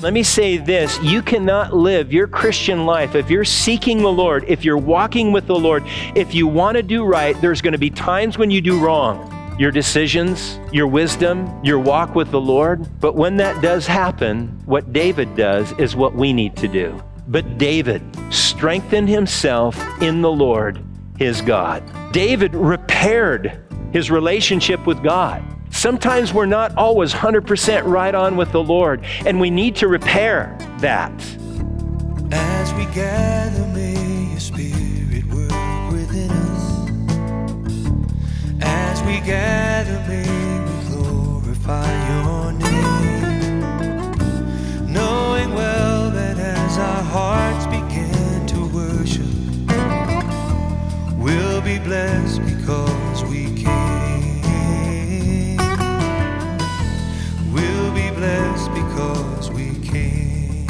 Let me say this, you cannot live your Christian life if you're seeking the Lord, if you're walking with the Lord, if you want to do right, there's going to be times when you do wrong. Your decisions, your wisdom, your walk with the Lord. But when that does happen, what David does is what we need to do. But David strengthened himself in the Lord, his God. David repaired his relationship with God. Sometimes we're not always 100% right on with the Lord, and we need to repair that. As we gather, may your Spirit work within us. As we gather, may we glorify your name, knowing well that as our hearts begin to worship, we'll be blessed because we came. We'll be blessed because we came.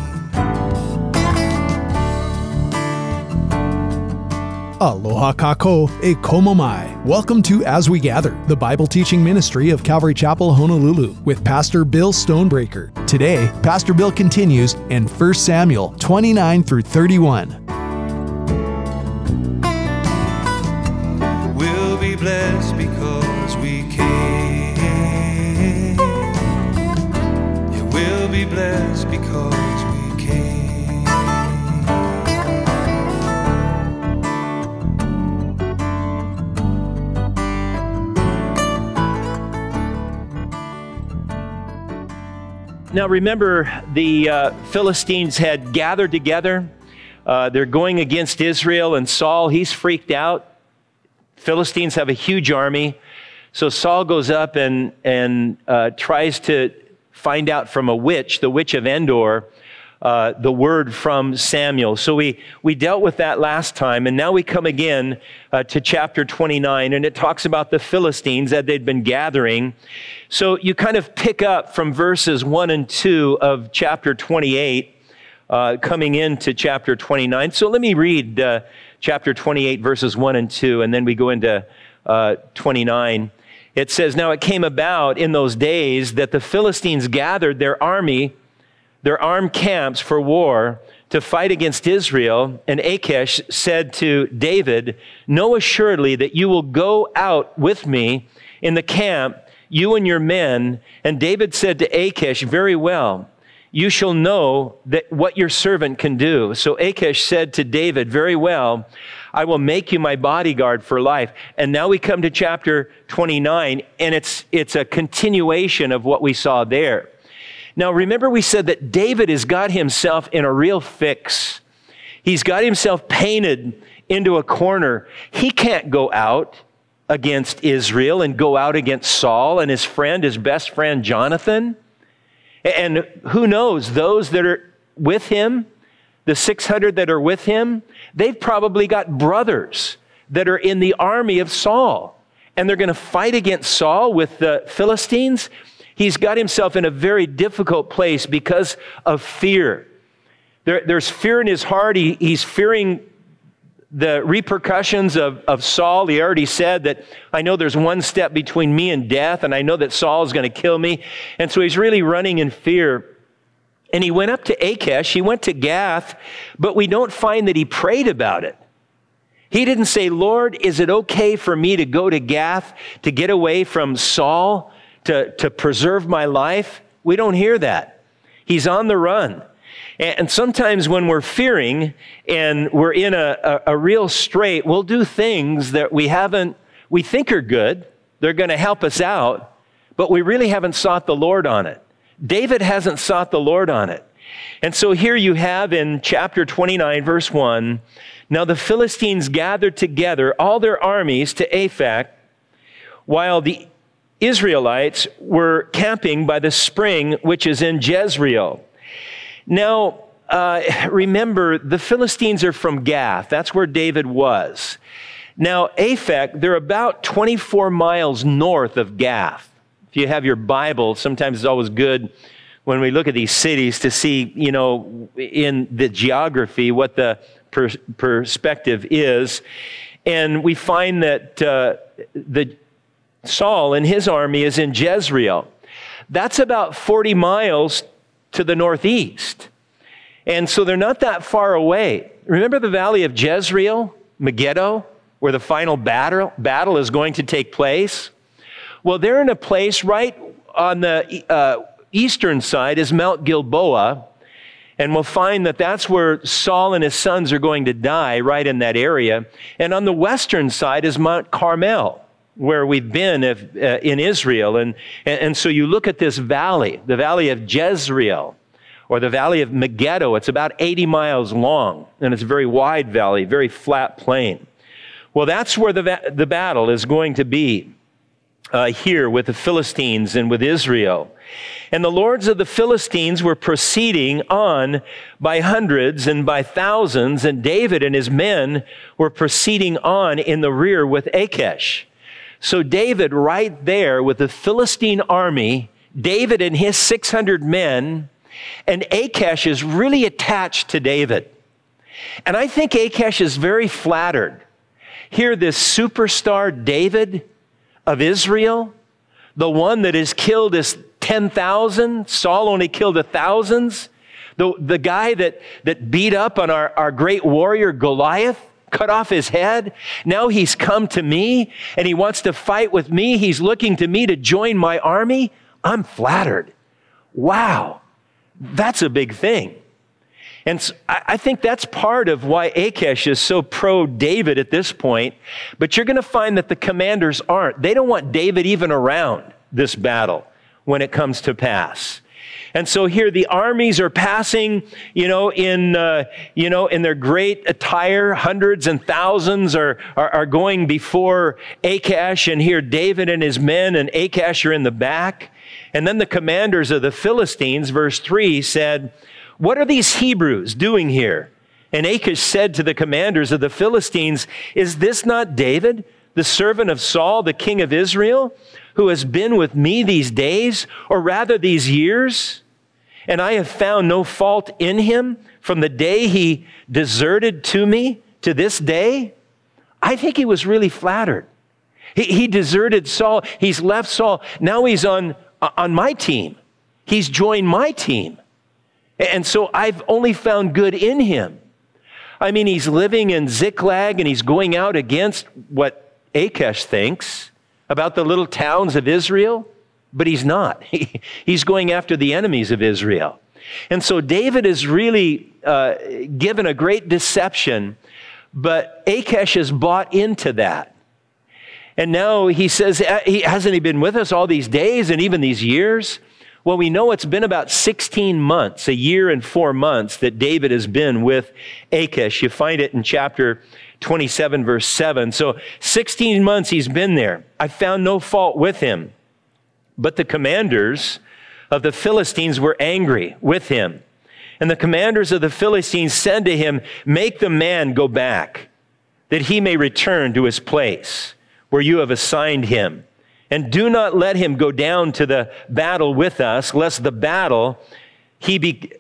Aloha kako e komo mai. Welcome to As We Gather, the Bible teaching ministry of Calvary Chapel, Honolulu, with Pastor Bill Stonebreaker. Today, Pastor Bill continues in 1 Samuel 29 through 31. We'll be blessed because we came. Yeah, we'll be blessed because we came. Now remember, the Philistines had gathered together. They're going against Israel, and Saul, he's freaked out. Philistines have a huge army. So Saul goes up and tries to find out from a witch, the witch of Endor, the word from Samuel. So we dealt with that last time, and now we come again to chapter 29, and it talks about the Philistines that they'd been gathering. So you kind of pick up from verses 1 and 2 of chapter 28, coming into chapter 29. So let me read chapter 28, verses 1 and 2, and then we go into 29. It says, "Now it came about in those days that the Philistines gathered their armed camps for war to fight against Israel. And Achish said to David, 'Know assuredly that you will go out with me in the camp, you and your men.' And David said to Achish, 'Very well. You shall know that what your servant can do.' So Achish said to David, 'Very well, I will make you my bodyguard for life.'" And now we come to chapter 29, and it's a continuation of what we saw there. Now remember, we said that David has got himself in a real fix. He's got himself painted into a corner. He can't go out against Israel and go out against Saul and his best friend Jonathan. And who knows, those that are with him, the 600 that are with him, they've probably got brothers that are in the army of Saul. And they're going to fight against Saul with the Philistines. He's got himself in a very difficult place because of fear. There's fear in his heart. He's fearing the repercussions of Saul. He already said that, "I know there's one step between me and death, and I know that Saul is going to kill me." And so he's really running in fear. And he went up to Achish, he went to Gath, but we don't find that he prayed about it. He didn't say, "Lord, is it okay for me to go to Gath to get away from Saul, to preserve my life?" We don't hear that. He's on the run. And sometimes when we're fearing and we're in a real strait, we'll do things that we think are good. They're going to help us out, but we really haven't sought the Lord on it. David hasn't sought the Lord on it. And so here you have in chapter 29, verse 1, "Now the Philistines gathered together all their armies to Aphek, while the Israelites were camping by the spring which is in Jezreel." Now, remember, the Philistines are from Gath. That's where David was. Now, Aphek, they're about 24 miles north of Gath. If you have your Bible, sometimes it's always good when we look at these cities to see, in the geography, what the perspective is. And we find that the Saul and his army is in Jezreel. That's about 40 miles to the northeast. And so they're not that far away. Remember the valley of Jezreel, Megiddo, where the final battle is going to take place? Well, they're in a place right on the eastern side is Mount Gilboa, and we'll find that that's where Saul and his sons are going to die, right in that area. And on the western side is Mount Carmel, where we've been in Israel. And so you look at this valley, the valley of Jezreel, or the valley of Megiddo. It's about 80 miles long, and it's a very wide valley, very flat plain. Well, that's where the battle is going to be here with the Philistines and with Israel. And the lords of the Philistines were proceeding on by hundreds and by thousands, and David and his men were proceeding on in the rear with Achish. So David, right there with the Philistine army, David and his 600 men, and Achish is really attached to David. And I think Achish is very flattered. Here, this superstar David of Israel, the one that has killed his 10,000, Saul only killed 1,000, the guy that beat up on our great warrior Goliath, cut off his head. Now he's come to me and he wants to fight with me. He's looking to me to join my army. I'm flattered. Wow, that's a big thing. And so I think that's part of why Achish is so pro-David at this point. But you're going to find that the commanders aren't. They don't want David even around this battle when it comes to pass. And so here the armies are passing, in their great attire. Hundreds and thousands are going before Achish, and here David and his men and Achish are in the back. And then the commanders of the Philistines, verse 3, said, "What are these Hebrews doing here?" And Achish said to the commanders of the Philistines, "Is this not David, the servant of Saul, the king of Israel, who has been with me these days, or rather these years? And I have found no fault in him from the day he deserted to me to this day." I think he was really flattered. He deserted Saul. He's left Saul. Now he's on my team. He's joined my team. And so I've only found good in him. I mean, he's living in Ziklag and he's going out against what Achish thinks about the little towns of Israel, but he's not. He's going after the enemies of Israel. And so David is really given a great deception, but Achish has bought into that. And now he says, hasn't he been with us all these days and even these years? Well, we know it's been about 16 months, a year and 4 months that David has been with Achish. You find it in chapter 27, verse 7. So 16 months he's been there. I found no fault with him. But the commanders of the Philistines were angry with him. And the commanders of the Philistines said to him, "Make the man go back, that he may return to his place where you have assigned him. And do not let him go down to the battle with us, lest in the battle he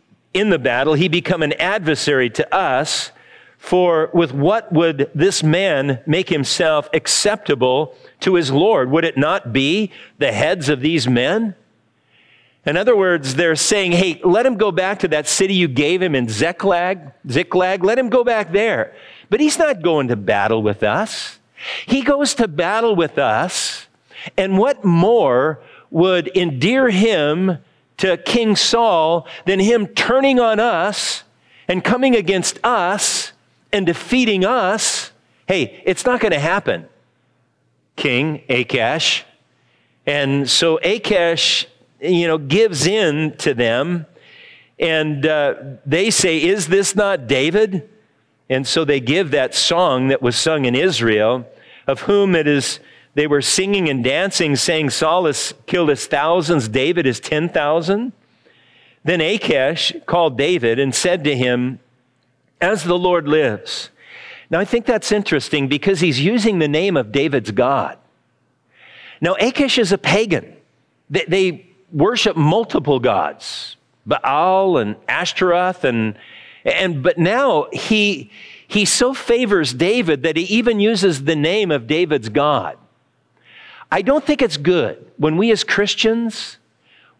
become an adversary to us. For with what would this man make himself acceptable to his Lord? Would it not be the heads of these men?" In other words, they're saying, hey, let him go back to that city you gave him in Ziklag. Let him go back there. But he's not going to battle with us. He goes to battle with us. And what more would endear him to King Saul than him turning on us and coming against us and defeating us? Hey, it's not going to happen, King Achish. And so Achish, gives in to them. And they say, "Is this not David?" And so they give that song that was sung in Israel, of whom it is they were singing and dancing, saying, "Saul has killed his thousands, David his 10,000. Then Achish called David and said to him, "As the Lord lives." Now I think that's interesting because he's using the name of David's God. Now Achish is a pagan. They worship multiple gods, Baal and Ashtaroth, but now he so favors David that he even uses the name of David's God. I don't think it's good when we as Christians,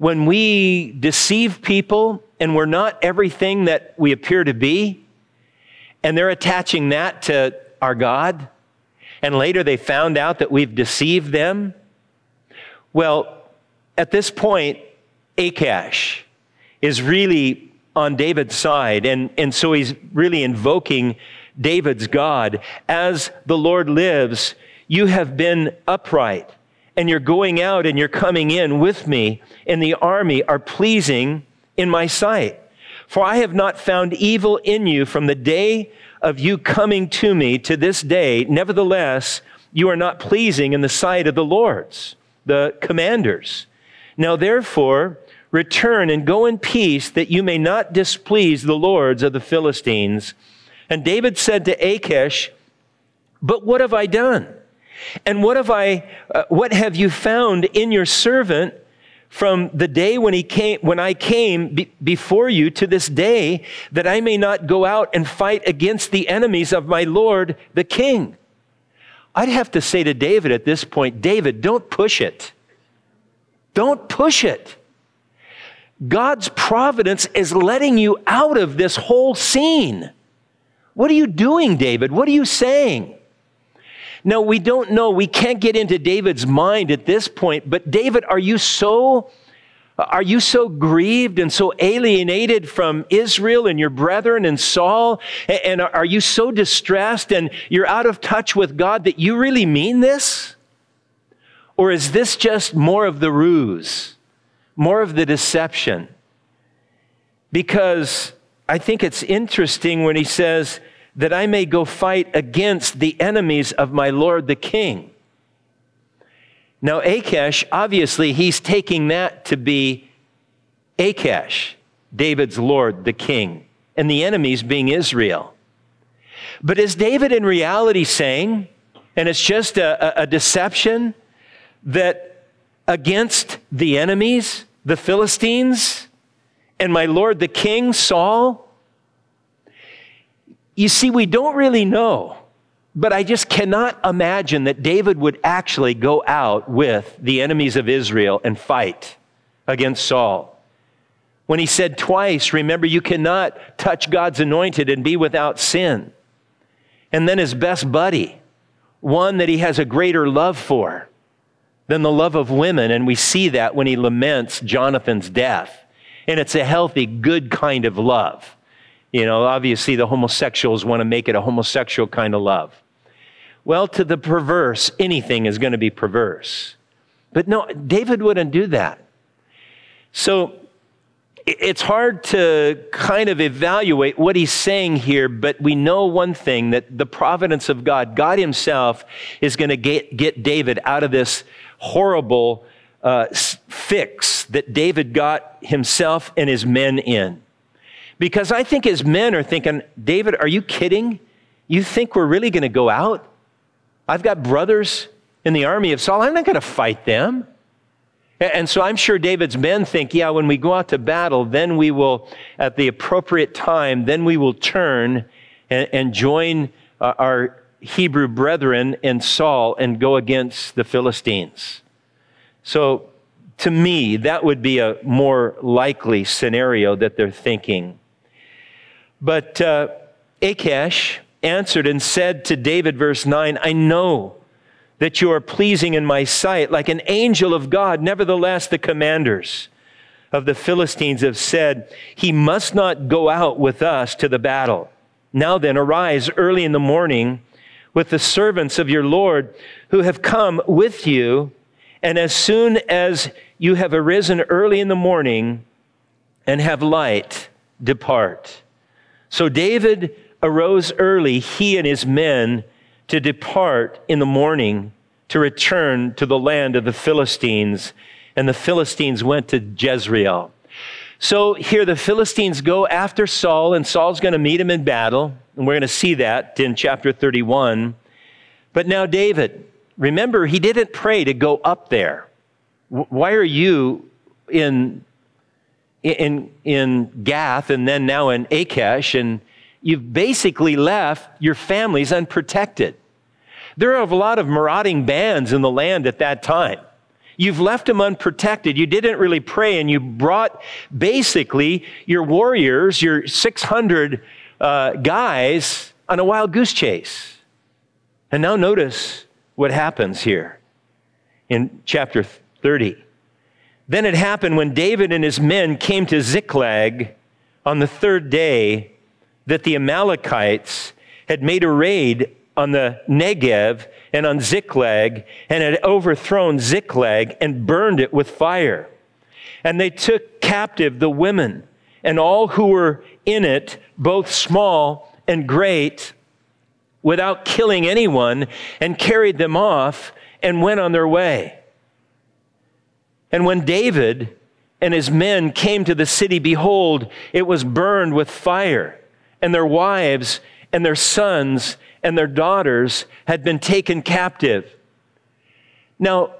when we deceive people and we're not everything that we appear to be, and they're attaching that to our God, and later they found out that we've deceived them. Well, at this point, Achash is really on David's side, and so he's really invoking David's God. As the Lord lives, you have been upright, and you're going out and you're coming in with me, and the army are pleasing in my sight. For I have not found evil in you from the day of you coming to me to this day. Nevertheless, you are not pleasing in the sight of the lords, the commanders. Now therefore, return and go in peace, that you may not displease the lords of the Philistines. And David said to Achish, but what have I done? And what have you found in your servant from the day when I came before you to this day, that I may not go out and fight against the enemies of my Lord, the king? I'd have to say to David at this point, David, don't push it. Don't push it. God's providence is letting you out of this whole scene. What are you doing, David? What are you saying? Now, we don't know. We can't get into David's mind at this point, but David, are you so grieved and so alienated from Israel and your brethren and Saul? And are you so distressed and you're out of touch with God that you really mean this? Or is this just more of the ruse, more of the deception? Because I think it's interesting when he says that I may go fight against the enemies of my Lord the king. Now, Achish, obviously, he's taking that to be Achish, David's Lord the king, and the enemies being Israel. But is David in reality saying, and it's just a deception, that against the enemies, the Philistines, and my Lord the king, Saul? You see, we don't really know, but I just cannot imagine that David would actually go out with the enemies of Israel and fight against Saul. When he said twice, remember, you cannot touch God's anointed and be without sin. And then his best buddy, one that he has a greater love for than the love of women, and we see that when he laments Jonathan's death. And it's a healthy, good kind of love. You know, obviously the homosexuals want to make it a homosexual kind of love. Well, to the perverse, anything is going to be perverse. But no, David wouldn't do that. So it's hard to kind of evaluate what he's saying here, but we know one thing, that the providence of God, God himself is going to get David out of this horrible fix that David got himself and his men in. Because I think his men are thinking, David, are you kidding? You think we're really going to go out? I've got brothers in the army of Saul. I'm not going to fight them. And so I'm sure David's men think, yeah, when we go out to battle, then we will, at the appropriate time, then we will turn and join our Hebrew brethren and Saul and go against the Philistines. So to me, that would be a more likely scenario that they're thinking. But Achish answered and said to David, verse 9, I know that you are pleasing in my sight, like an angel of God. Nevertheless, the commanders of the Philistines have said, he must not go out with us to the battle. Now then, arise early in the morning with the servants of your Lord who have come with you, and as soon as you have arisen early in the morning and have light, depart. So David arose early, he and his men, to depart in the morning to return to the land of the Philistines. And the Philistines went to Jezreel. So here the Philistines go after Saul, and Saul's going to meet him in battle. And we're going to see that in chapter 31. But now David, remember, he didn't pray to go up there. Why are you in Gath and then now in Achish, and you've basically left your families unprotected? There are a lot of marauding bands in the land at that time. You've left them unprotected. You didn't really pray, and you brought basically your warriors, your 600 guys, on a wild goose chase. And now notice what happens here in chapter 30. Then it happened when David and his men came to Ziklag on the third day that the Amalekites had made a raid on the Negev and on Ziklag, and had overthrown Ziklag and burned it with fire. And they took captive the women and all who were in it, both small and great, without killing anyone, and carried them off and went on their way. And when David and his men came to the city, behold, it was burned with fire, and their wives and their sons and their daughters had been taken captive. Now,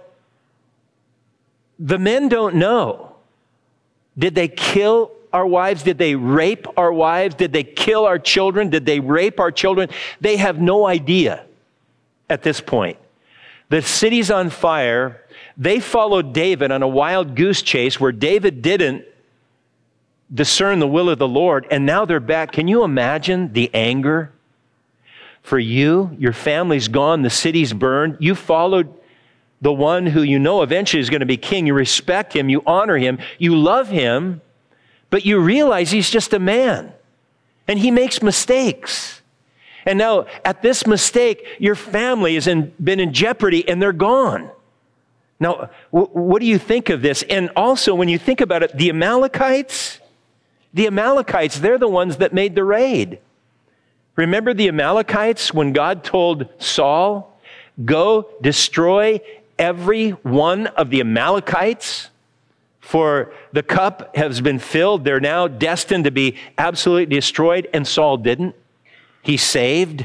the men don't know. Did they kill our wives? Did they rape our wives? Did they kill our children? Did they rape our children? They have no idea at this point. The city's on fire. They followed David on a wild goose chase where David didn't discern the will of the Lord, and now they're back. Can you imagine the anger for you? Your family's gone, the city's burned. You followed the one who you know eventually is going to be king. You respect him, you honor him, you love him, but you realize he's just a man, and he makes mistakes. And now, at this mistake, your family has been in jeopardy, and they're gone. Now, what do you think of this? And also, when you think about it, the Amalekites, they're the ones that made the raid. Remember the Amalekites when God told Saul, go destroy every one of the Amalekites, for the cup has been filled. They're now destined to be absolutely destroyed. And Saul didn't. He saved.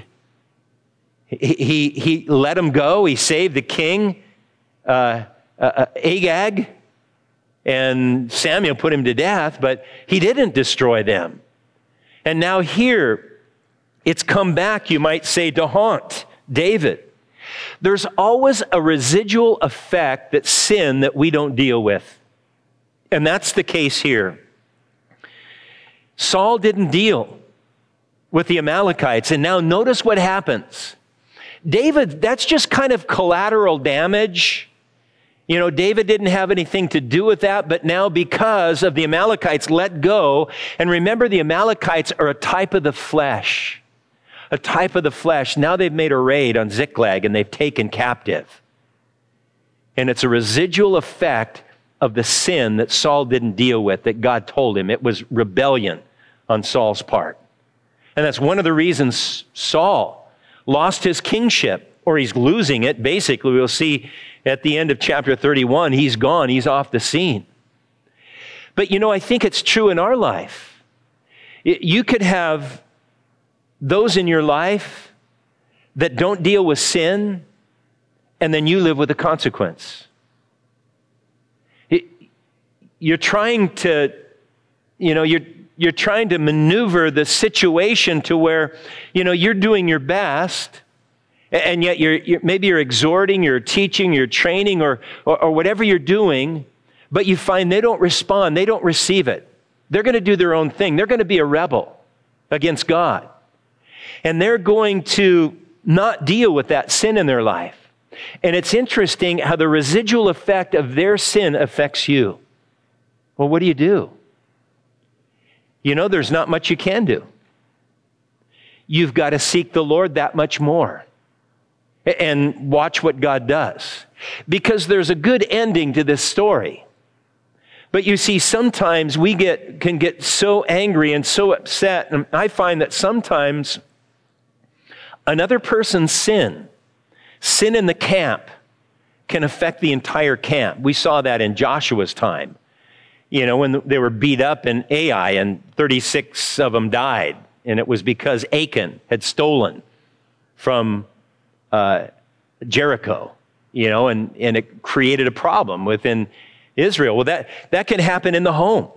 He let them go. He saved the king, Agag. And Samuel put him to death, but he didn't destroy them. And now here, it's come back, you might say, to haunt David. There's always a residual effect that sin that we don't deal with. And that's the case here. Saul didn't deal with the Amalekites, and now notice what happens. David, that's just kind of collateral damage. You know, David didn't have anything to do with that, but now because of the Amalekites let go, and remember the Amalekites are a type of the flesh. A type of the flesh. Now they've made a raid on Ziklag and they've taken captive. And it's a residual effect of the sin that Saul didn't deal with, that God told him. It was rebellion on Saul's part. And that's one of the reasons Saul lost his kingship, or he's losing it. Basically, we'll see at the end of chapter 31, he's gone, he's off the scene. But you know, I think it's true in our life. You could have those in your life that don't deal with sin, and then you live with the consequence. You're trying to, you're trying to maneuver the situation to where, you're doing your best, and yet maybe you're exhorting, you're teaching, you're training, or whatever you're doing, but you find they don't respond, they don't receive it. They're going to do their own thing. They're going to be a rebel against God. And they're going to not deal with that sin in their life. And it's interesting how the residual effect of their sin affects you. Well, what do? There's not much you can do. You've got to seek the Lord that much more and watch what God does. Because there's a good ending to this story. But you see, sometimes we can get so angry and so upset, and I find that sometimes another person's sin in the camp, can affect the entire camp. We saw that in Joshua's time. When they were beat up in Ai and 36 of them died. And it was because Achan had stolen from Jericho, and it created a problem within Israel. Well, that can happen in the home.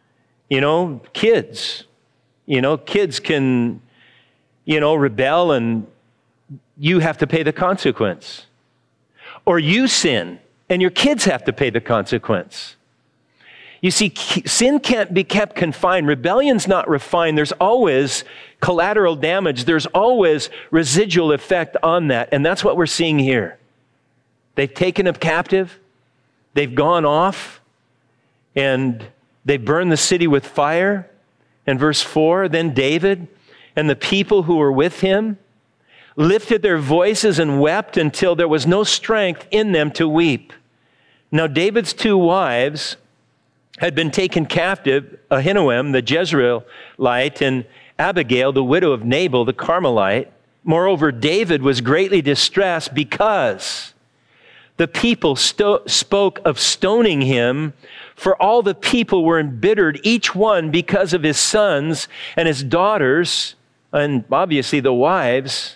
Kids can, rebel, and you have to pay the consequence. Or you sin and your kids have to pay the consequence. You see, sin can't be kept confined. Rebellion's not refined. There's always collateral damage. There's always residual effect on that. And that's what we're seeing here. They've taken him captive. They've gone off. And they burned the city with fire. And verse 4, then David and the people who were with him lifted their voices and wept until there was no strength in them to weep. Now David's 2 wives had been taken captive, Ahinoam, the Jezreelite, and Abigail, the widow of Nabal, the Carmelite. Moreover, David was greatly distressed because the people spoke of stoning him, for all the people were embittered, each one because of his sons and his daughters, and obviously the wives.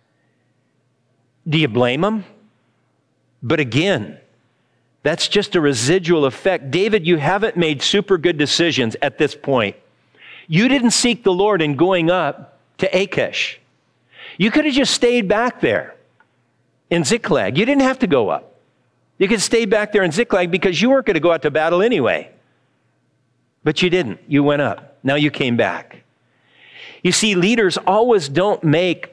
Do you blame them? But again, that's just a residual effect. David, you haven't made super good decisions at this point. You didn't seek the Lord in going up to Achish. You could have just stayed back there in Ziklag. You didn't have to go up. You could stay back there in Ziklag because you weren't going to go out to battle anyway. But you didn't. You went up. Now you came back. You see, leaders always don't make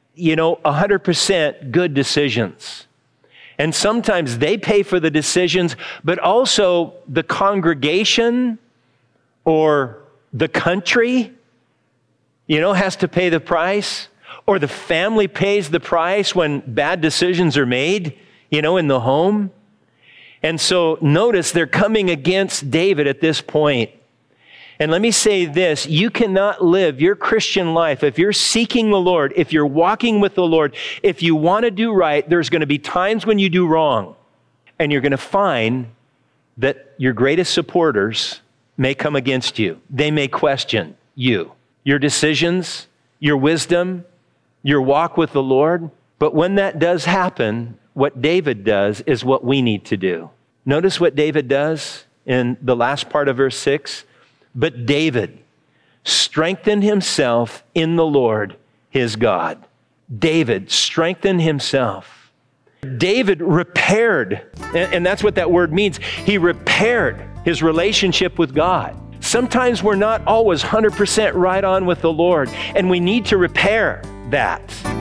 100% good decisions. And sometimes they pay for the decisions, but also the congregation or the country, has to pay the price, or the family pays the price when bad decisions are made, in the home. And so notice they're coming against David at this point. And let me say this, you cannot live your Christian life if you're seeking the Lord, if you're walking with the Lord, if you want to do right, there's going to be times when you do wrong. And you're going to find that your greatest supporters may come against you. They may question you, your decisions, your wisdom, your walk with the Lord. But when that does happen, what David does is what we need to do. Notice what David does in the last part of verse 6. But David strengthened himself in the Lord his God. David strengthened himself. David repaired, and that's what that word means. He repaired his relationship with God. Sometimes we're not always 100% right on with the Lord, and we need to repair that.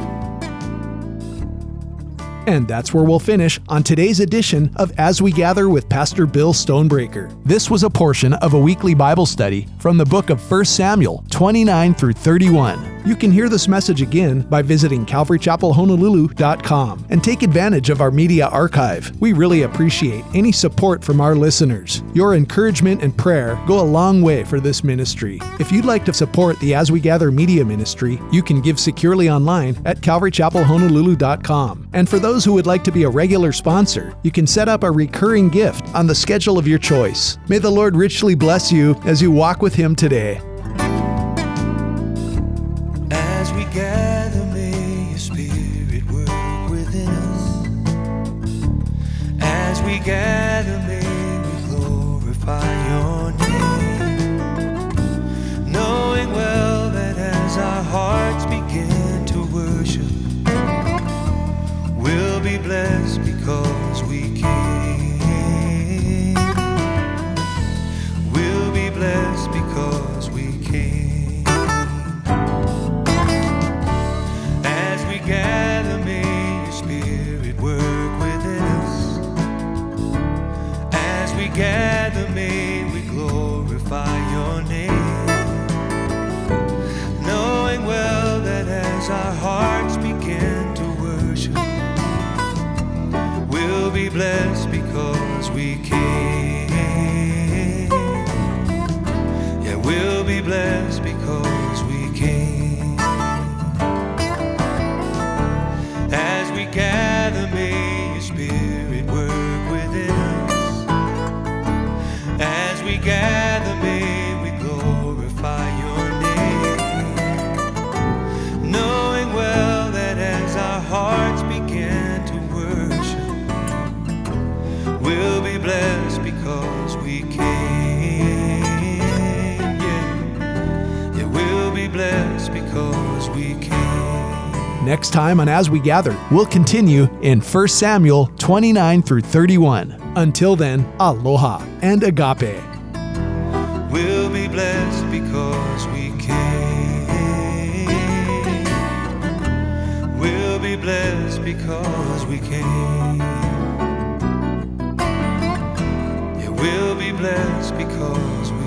And that's where we'll finish on today's edition of As We Gather with Pastor Bill Stonebreaker. This was a portion of a weekly Bible study from the book of 1 Samuel 29 through 31. You can hear this message again by visiting CalvaryChapelHonolulu.com and take advantage of our media archive. We really appreciate any support from our listeners. Your encouragement and prayer go a long way for this ministry. If you'd like to support the As We Gather media ministry, you can give securely online at CalvaryChapelHonolulu.com. And for those who would like to be a regular sponsor, you can set up a recurring gift on the schedule of your choice. May the Lord richly bless you as you walk with Him today. As we gather, may your Spirit work within us. As we gather, may we glorify your name, knowing well that as our hearts begin to worship, we'll be blessed because we came. We'll be blessed because we came. As we gather, may your Spirit work within us. As we gather, may we glorify your name, knowing well that as our hearts begin to worship, we'll be blessed because we came. Yeah, we'll be blessed because we came. As we gather, may your Spirit work within us. As we gather, may we glorify your name, knowing well that as our hearts begin to worship, we'll be blessed because we came. Yeah, we'll be blessed because we came. Next time on As We Gather, we'll continue in 1 Samuel 29 through 31. Until then, aloha and agape. We'll be blessed because we came. We'll be blessed because we came. Yeah, we'll be blessed because we